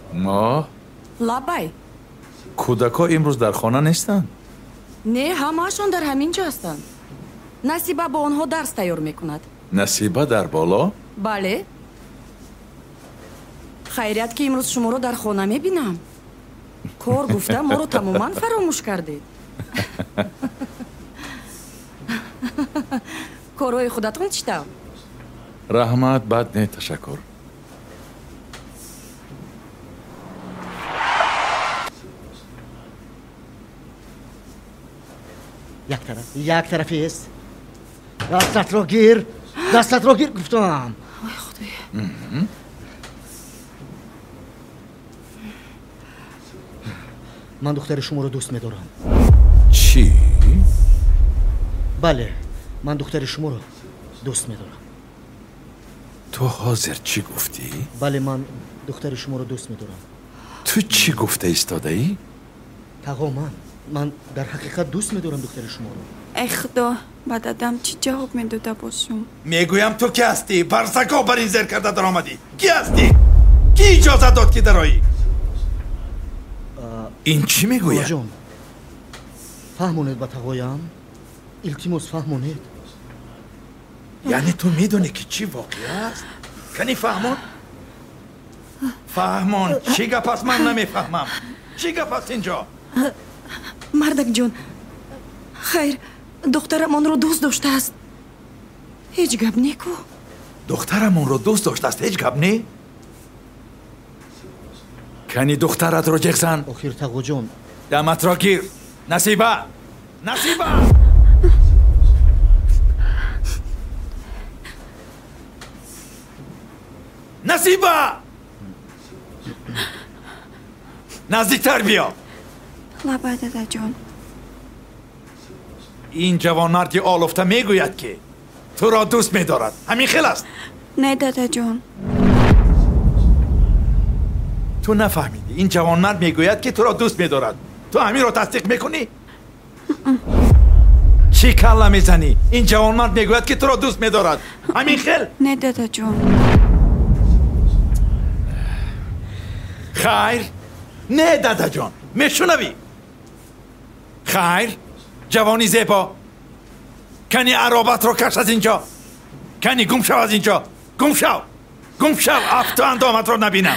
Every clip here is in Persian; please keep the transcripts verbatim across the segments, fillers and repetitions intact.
ما لابای کودکا امروز در خانه نیستند. نه همه‌شون در همین جا هستند. نصیبه با آنها درس تیار میکند. نصیبه در بالا؟ بله. خیریت که امروز شما رو در خانه میبینم. کار گفته ما رو تماما فراموش کردید. کارهای خودتون چطور؟ رحمت بد نه تشکر. یک طرف یک طرفی است. دستت رو گیر، دستت رو گیر گفتم. وای خدایا. من دختر شما رو دوست می‌دارم. چی؟ بله، من دختر شما رو دوست می‌دارم. تو حاضر چی گفتی؟ بله، من دختر شما رو دوست می‌دارم. تو چی گفته ایستاده ای؟ تقا من من در حقیقت دوست می‌دارم دختر شما رو. ای خدا، بعد ادم چی جواب میداده باشم؟ میگویم تو کی هستی؟ پرسکا بر این زیر کرده در آمدی. کی هستی؟ کی اجازه داد که درایی؟ این چی میگوید؟ جان فهمونید با تقایم؟ التماس فهمونید. یعنی تو میدونی که چی واقعی است؟ کنی فهمون؟ فهمون چی گپ است؟ من نمیفهمم. چی گپ است اینجا؟ مردک جون، خیر دخترمان رو دوست داشته است. هیچ گپ نیکو. دخترمون رو دوست داشته است هیچ گپ نی؟ کنی دخترت رو جغزن؟ آخیر تقا جان دمت را گیر. نصیبه نصیبه نصیبه نزدیکتر بیا. لبه داده جان، این جوان مردی آلفته میگوید که تو را دوست میدارد. همین خیل است. نه داده جان، تو نفهمیدی. این جوان مرد میگوید که تو را دوست میدارد. تو همین را تصدیق میکنی؟ چی کلا میزنی؟ این جوان مرد میگوید که تو را دوست میدارد. همین خیل؟ نه داده جان. خیر؟ نه داده جان، میشنوی؟ خیر؟ جوانی زیبا، کنی عرابت رو کش از اینجا. کنی گم شو از اینجا. گم شو گم شو افتا اندامت رو نبینم.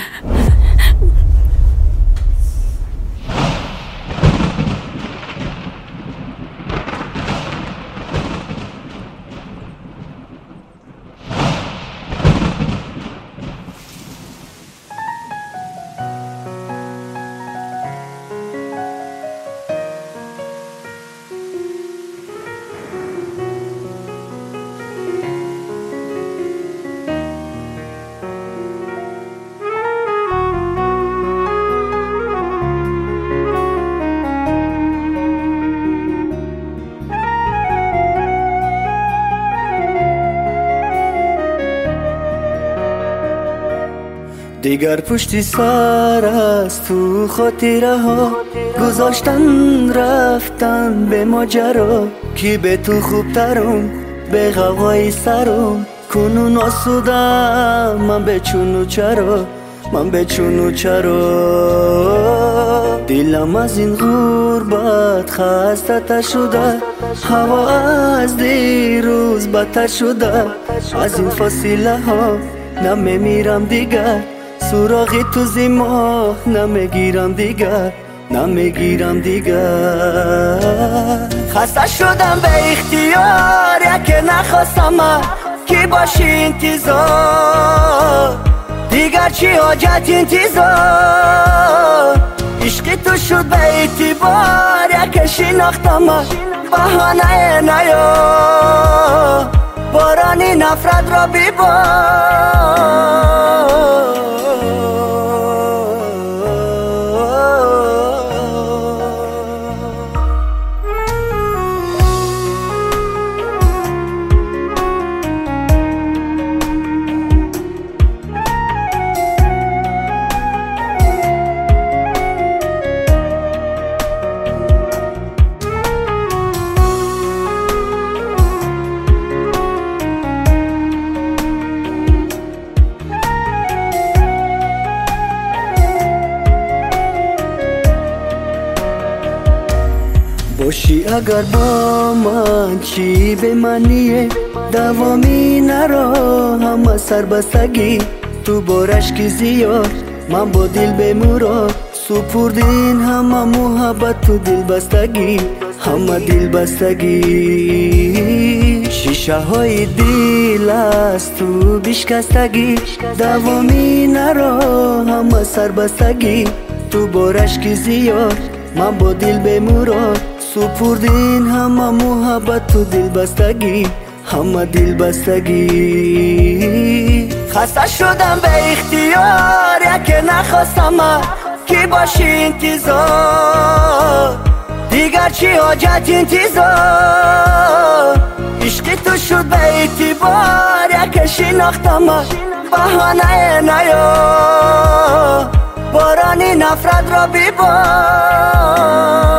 دیگر پشتی سر است تو خاطره ها گذاشتن رفتن به ماجرا. کی به تو خوب ترم به غوای سرم کنون آسودم. من به چونو چرا من به چونو چرا دلم از این غربت خسته شده. هوا از دیروز بدتر شده. از این فاصله ها نمیمیرم دیگر. سراغی تو زیما نمیگیرم دیگر. نمیگیرم دیگر. خسته شدم به اختیار یکی نخواستم من کی باشی انتظار. دیگر چی حاجت انتظار. عشقی تو شد به اعتبار یکی شناختم من بهانه نیا. بارانی نفرت را بیبار. باشی اگر با من چی به منیه دوامی نرا همه سربستگی تو بارش کی زیاد من با دل به مراد سپردین همه محبت تو دل بستگی همه دل بستگی شیشه های دل است تو بشکستگی دوامی نرا همه سربستگی تو بارش کی زیاد من با دل به مراد سپردین همه محبت تو دل بستگی همه دل بستگی خسته شدم به اختیار یکی نخواستم کی باشی انتظار دیگر چی حاجت انتظار عشقی تو شد به اعتبار یکی شناختم بهانه نیا بارانی نفرت را بیبار